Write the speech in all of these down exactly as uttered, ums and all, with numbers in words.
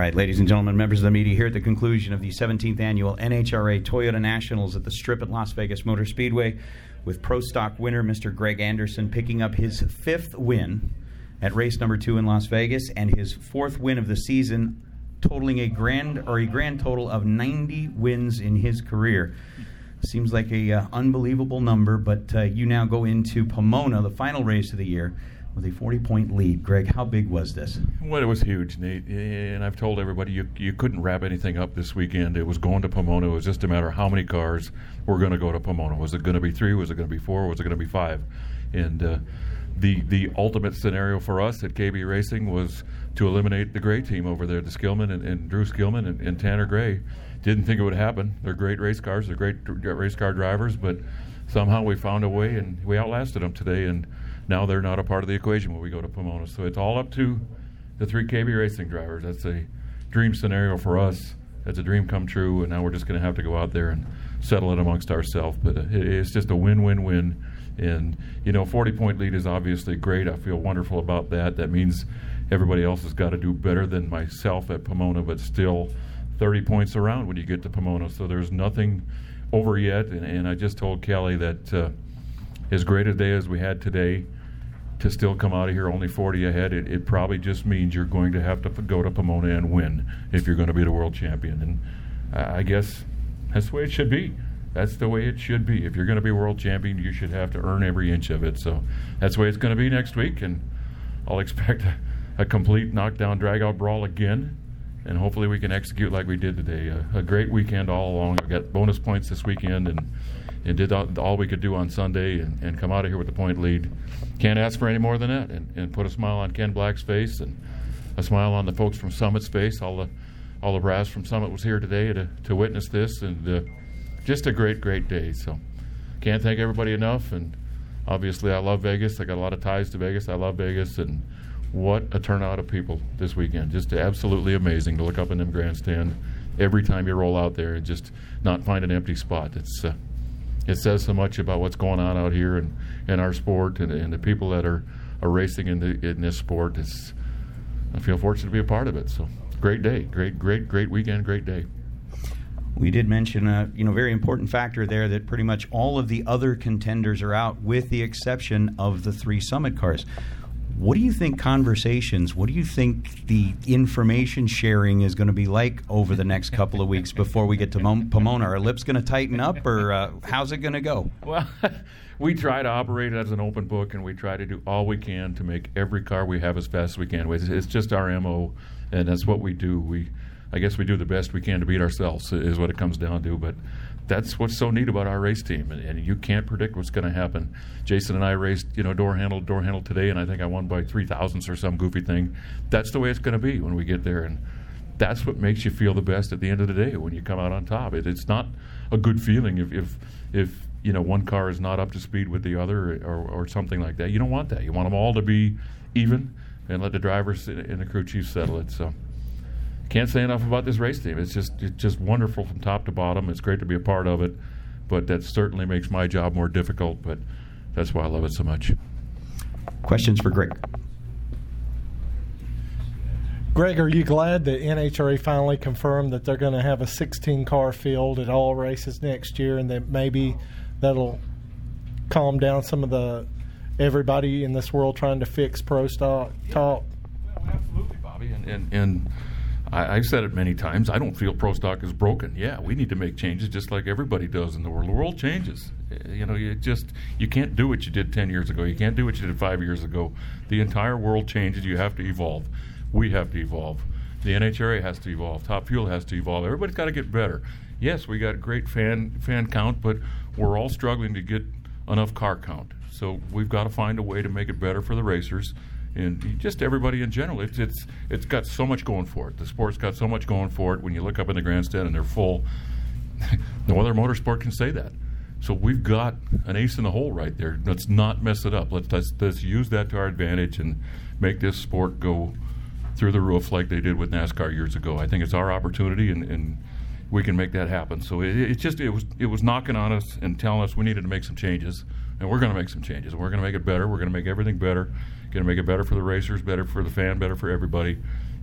right, ladies and gentlemen, members of the media, here at the conclusion of the seventeenth Annual N H R A Toyota Nationals at the Strip at Las Vegas Motor Speedway, with Pro Stock winner Mister Greg Anderson picking up his fifth win at race number two in Las Vegas and his fourth win of the season, totaling a grand or a grand total of ninety wins in his career. Seems like a uh, unbelievable number, but uh, you now go into Pomona, the final race of the year, with a forty-point lead. Greg, how big was this? Well, it was huge, Nate. And I've told everybody you you couldn't wrap anything up this weekend. It was going to Pomona. It was just a matter of how many cars were going to go to Pomona. Was it going to be three? Was it going to be four? Was it going to be five? And uh, the the ultimate scenario for us at K B Racing was to eliminate the Gray team over there, the Skillman and, and Drew Skillman and, and Tanner Gray. Didn't think it would happen. They're great race cars. They're great race car drivers, but somehow we found a way and we outlasted them today. And now they're not a part of the equation when we go to Pomona. So it's all up to the three K B Racing drivers. That's a dream scenario for us. That's a dream come true, and now we're just going to have to go out there and settle it amongst ourselves. But it's just a win-win-win. And, you know, forty-point lead is obviously great. I feel wonderful about that. That means everybody else has got to do better than myself at Pomona, but still thirty points around when you get to Pomona. So there's nothing over yet. And, and I just told Kelly that uh, as great a day as we had today, to still come out of here only forty ahead, it, it probably just means you're going to have to f- go to Pomona and win if you're going to be the world champion. And uh, I guess that's the way it should be. That's the way it should be. If you're going to be world champion, you should have to earn every inch of it. So that's the way it's going to be next week, and I'll expect a, a complete knockdown, drag-out brawl again, and hopefully we can execute like we did today. A, a great weekend all along. I got bonus points this weekend, and and did all, all we could do on Sunday and, and come out of here with the point lead. Can't ask for any more than that, and, and put a smile on Ken Black's face and a smile on the folks from Summit's face. All the all the brass from Summit was here today to, to witness this, and uh, just a great, great day. So can't thank everybody enough, and obviously I love Vegas. I got a lot of ties to Vegas. I love Vegas, and what a turnout of people this weekend. Just absolutely amazing to look up in them grandstand every time you roll out there and just not find an empty spot. It's uh, It says so much about what's going on out here in, in our sport and, and the people that are, are racing in, the, in this sport. It's, I feel fortunate to be a part of it. So great day, great, great, great weekend, great day. We did mention a you know very important factor there that pretty much all of the other contenders are out with the exception of the three Summit cars. What do you think conversations, what do you think the information sharing is going to be like over the next couple of weeks before we get to Mom- Pomona? Are lips going to tighten up, or uh, how's it going to go? Well, we try to operate as an open book, and we try to do all we can to make every car we have as fast as we can. It's just our M O, and that's what we do. We, I guess we do the best we can to beat ourselves is what it comes down to, but that's what's so neat about our race team, and, and you can't predict what's going to happen. Jason and I raced, you know, door handle, door handle today, and I think I won by three thousandths or some goofy thing. That's the way it's going to be when we get there, and that's what makes you feel the best at the end of the day when you come out on top. It, it's not a good feeling if, if, if you know, one car is not up to speed with the other or, or something like that. You don't want that. You want them all to be even and let the drivers and the crew chief settle it. So can't say enough about this race team. It's just it's just wonderful from top to bottom. It's great to be a part of it, but that certainly makes my job more difficult, but that's why I love it so much. Questions for Greg? Greg, are you glad that N H R A finally confirmed that they're going to have a sixteen-car field at all races next year, and that maybe that'll calm down some of the everybody in this world trying to fix pro stock talk? Well, absolutely, Bobby, and, and, and I, I've said it many times. I don't feel pro stock is broken. Yeah, we need to make changes just like everybody does in the world. The world changes. You know, you just you can't do what you did ten years ago. You can't do what you did five years ago. The entire world changes. You have to evolve. We have to evolve. The N H R A has to evolve. Top Fuel has to evolve. Everybody's got to get better. Yes, we got great fan fan count, but we're all struggling to get enough car count. So we've got to find a way to make it better for the racers and just everybody in general. It's it's it's got so much going for it. The sport's got so much going for it. When you look up in the grandstand and they're full, no other motorsport can say that. So we've got an ace in the hole right there. Let's not mess it up. Let's, let's, let's use that to our advantage and make this sport go through the roof like they did with NASCAR years ago. I think it's our opportunity, and, and we can make that happen. So it, it just it was it was knocking on us and telling us we needed to make some changes, and we're going to make some changes. And we're going to make it better. We're going to make everything better. Going to make it better for the racers, better for the fan, better for everybody.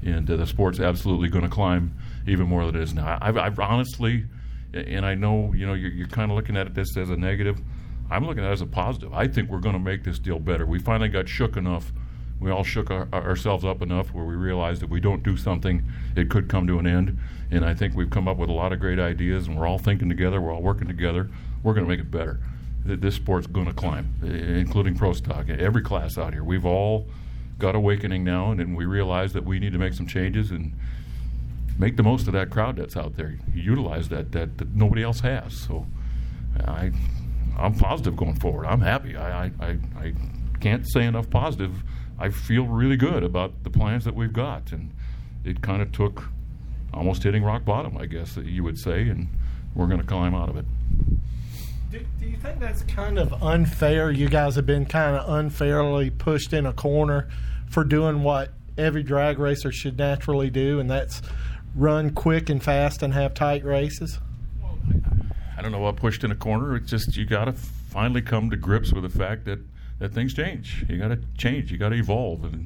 and uh, the sport's absolutely going to climb even more than it is now. I've, I've honestly, and I know you know you're, you're kind of looking at it this as a negative. I'm looking at it as a positive. I think we're going to make this deal better. We finally got shook enough. We all shook our, ourselves up enough where we realized if we don't do something, it could come to an end. And I think we've come up with a lot of great ideas, and we're all thinking together. We're all working together. We're going to make it better. This sport's going to climb, including Pro Stock. Every class out here. We've all got awakening now, and, and we realize that we need to make some changes and make the most of that crowd that's out there. Utilize that that, that nobody else has. So I, I'm positive going forward. I'm happy. I, I, I, I can't say enough positive. I feel really good about the plans that we've got, and it kind of took almost hitting rock bottom, I guess you would say, and we're going to climb out of it. Do, do you think that's kind of unfair? You guys have been kind of unfairly pushed in a corner for doing what every drag racer should naturally do, and that's run quick and fast and have tight races? I don't know what pushed in a corner. It's just you got to finally come to grips with the fact that that things change. You got to change. You got to evolve. And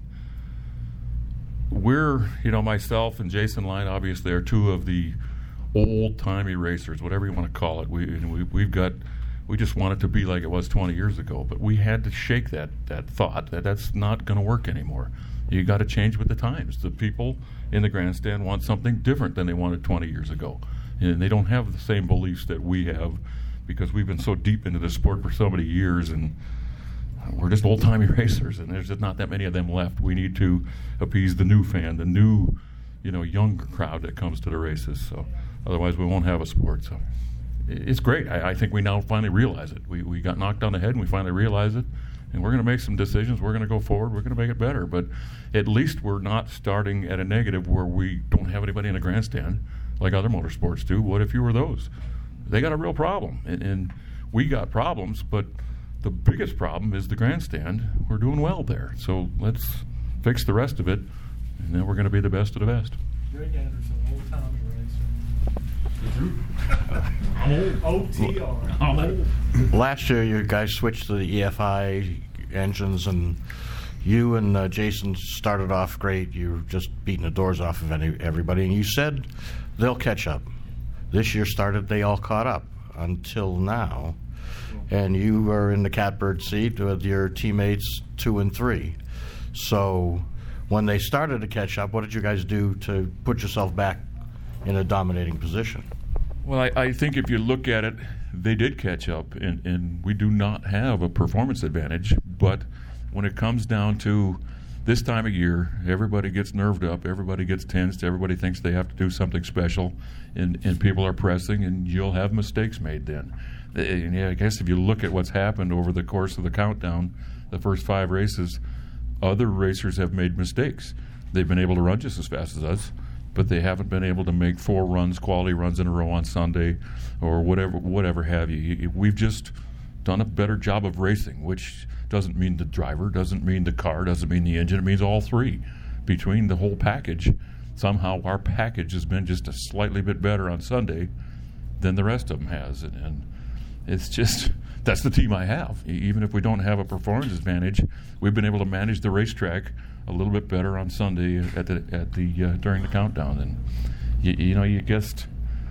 we're, you know, myself and Jason Line, obviously, are two of the old-timey racers, whatever you want to call it. We, we we've got, we just want it to be like it was twenty years ago. But we had to shake that that thought that that's not going to work anymore. You got to change with the times. The people in the grandstand want something different than they wanted twenty years ago, and they don't have the same beliefs that we have because we've been so deep into the sport for so many years, and we're just old-timey racers, and there's just not that many of them left. We need to appease the new fan, the new, you know, younger crowd that comes to the races. So otherwise, we won't have a sport. So it's great. I, I think we now finally realize it. We we got knocked on the head, and we finally realize it, and we're going to make some decisions. We're going to go forward. We're going to make it better. But at least we're not starting at a negative where we don't have anybody in the grandstand like other motorsports do. What if you were those? They got a real problem, and, and we got problems, but the biggest problem is the grandstand. We're doing well there. So let's fix the rest of it, and then we're going to be the best of the best. Greg Anderson, old-timey racer. I'm old. O T R. I'm old. Last year, you guys switched to the E F I engines, and you and uh, Jason started off great. You were just beating the doors off of any, everybody, and you said they'll catch up. This year started, they all caught up until now. And you were in the catbird seat with your teammates two and three. So when they started to catch up, what did you guys do to put yourself back in a dominating position? Well, I, I think if you look at it, they did catch up, and, and we do not have a performance advantage. But when it comes down to this time of year, everybody gets nerved up, everybody gets tensed, everybody thinks they have to do something special, and, and people are pressing, and you'll have mistakes made then. And yeah, I guess if you look at what's happened over the course of the countdown, the first five races, other racers have made mistakes. They've been able to run just as fast as us, but they haven't been able to make four runs, quality runs in a row on Sunday, or whatever, whatever have you. We've just done a better job of racing, which doesn't mean the driver, doesn't mean the car, doesn't mean the engine. It means all three. Between the whole package, somehow our package has been just a slightly bit better on Sunday than the rest of them has, and. and It's just, that's the team I have. Even if we don't have a performance advantage, we've been able to manage the racetrack a little bit better on Sunday at the at the uh, during the countdown. And you, you know, you just,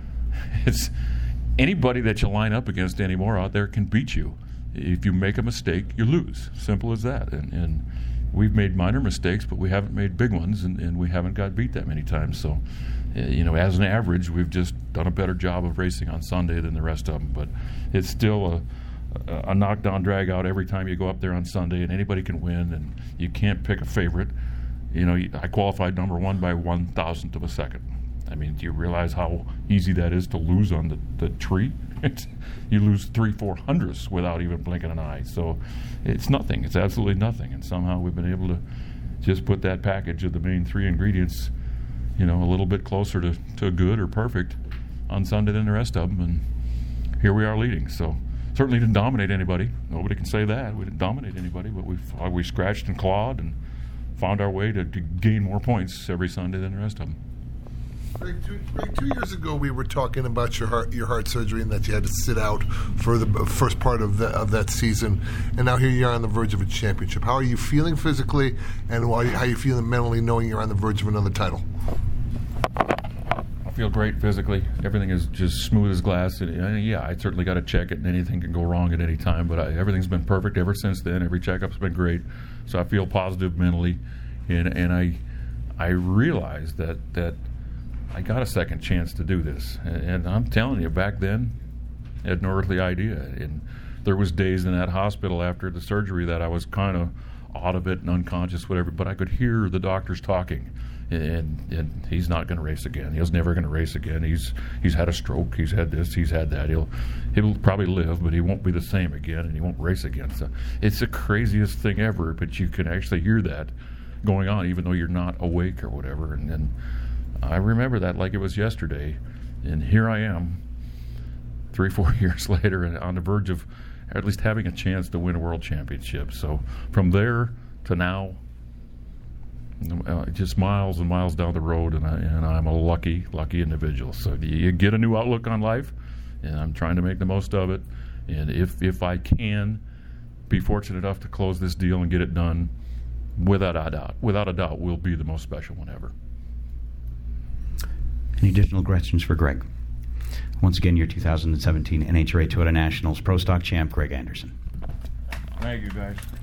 it's anybody that you line up against anymore out there can beat you. If you make a mistake, you lose. Simple as that. And, and we've made minor mistakes, but we haven't made big ones, and, and we haven't got beat that many times. So, you know, as an average, we've just done a better job of racing on Sunday than the rest of them. But it's still a, a, a knockdown, drag out every time you go up there on Sunday, and anybody can win, and you can't pick a favorite. You know, I qualified number one by one thousandth of a second. I mean, do you realize how easy that is to lose on the, the tree? It's, you lose three, four hundredths without even blinking an eye. So it's nothing. It's absolutely nothing. And somehow we've been able to just put that package of the main three ingredients, you know, a little bit closer to, to good or perfect on Sunday than the rest of them, and here we are leading. So certainly didn't dominate anybody. Nobody can say that. We didn't dominate anybody, but we we scratched and clawed and found our way to, to gain more points every Sunday than the rest of them. Greg, two, Greg, two years ago we were talking about your heart, your heart surgery, and that you had to sit out for the first part of, the, of that season. And now here you are on the verge of a championship. How are you feeling physically, and how are you feeling mentally, knowing you're on the verge of another title? I feel great physically. Everything is just smooth as glass. And, uh, yeah, I certainly got to check it, and anything can go wrong at any time. But I, everything's been perfect ever since then. Every checkup's been great, so I feel positive mentally, and and I I realize that that. I got a second chance to do this, and, and I'm telling you, back then, I had no earthly idea. And there was days in that hospital after the surgery that I was kind of out of it and unconscious, whatever. But I could hear the doctors talking, and, and he's not going to race again. He's never going to race again. He's he's had a stroke. He's had this. He's had that. He'll he'll probably live, but he won't be the same again, and he won't race again. So it's the craziest thing ever. But you can actually hear that going on, even though you're not awake or whatever. And then. I remember that like it was yesterday, and here I am, three, four years later, and on the verge of at least having a chance to win a world championship. So from there to now, uh, just miles and miles down the road, and, I, and I'm a lucky, lucky individual. So you get a new outlook on life, and I'm trying to make the most of it. And if if I can be fortunate enough to close this deal and get it done, without a doubt, without a doubt, will be the most special one ever. Any additional questions for Greg? Once again, your two thousand seventeen N H R A Toyota Nationals Pro Stock champ, Greg Anderson. Thank you, guys.